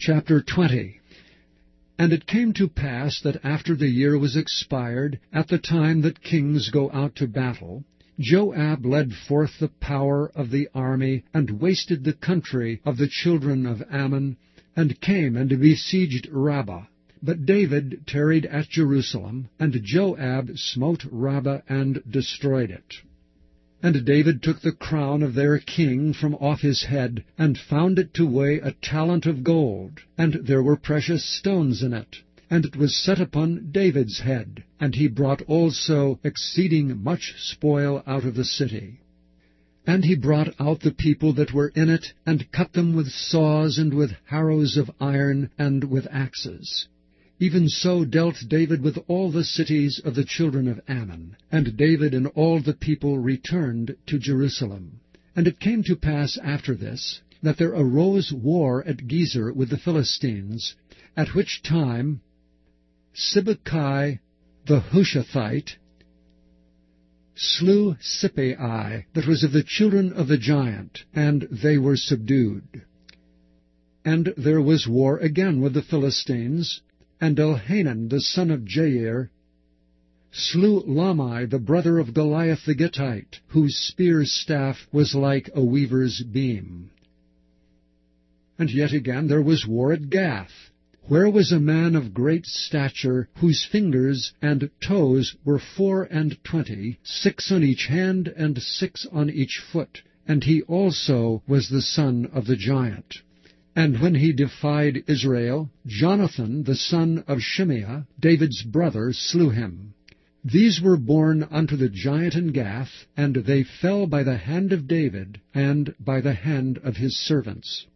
Chapter 20. And it came to pass that after the year was expired, at the time that kings go out to battle, Joab led forth the power of the army, and wasted the country of the children of Ammon, and came and besieged Rabbah. But David tarried at Jerusalem, and Joab smote Rabbah and destroyed it. And David took the crown of their king from off his head, and found it to weigh 1 talent of gold, and there were precious stones in it. And it was set upon David's head, and he brought also exceeding much spoil out of the city. And he brought out the people that were in it, and cut them with saws, and with harrows of iron, and with axes. Even so dealt David with all the cities of the children of Ammon. And David and all the people returned to Jerusalem. And it came to pass after this, that there arose war at Gezer with the Philistines, at which time Sibbecai the Hushathite slew Sippai, that was of the children of the giant, and they were subdued. And there was war again with the Philistines, and Elhanan the son of Jair slew Lamai the brother of Goliath the Gittite, whose spear staff was like a weaver's beam. And yet again there was war at Gath, where was a man of great stature, whose fingers and toes were 24, 6 on each hand, and 6 on each foot, and he also was the son of the giant. And when he defied Israel, Jonathan the son of Shimeah, David's brother, slew him. These were born unto the giant in Gath, and they fell by the hand of David, and by the hand of his servants.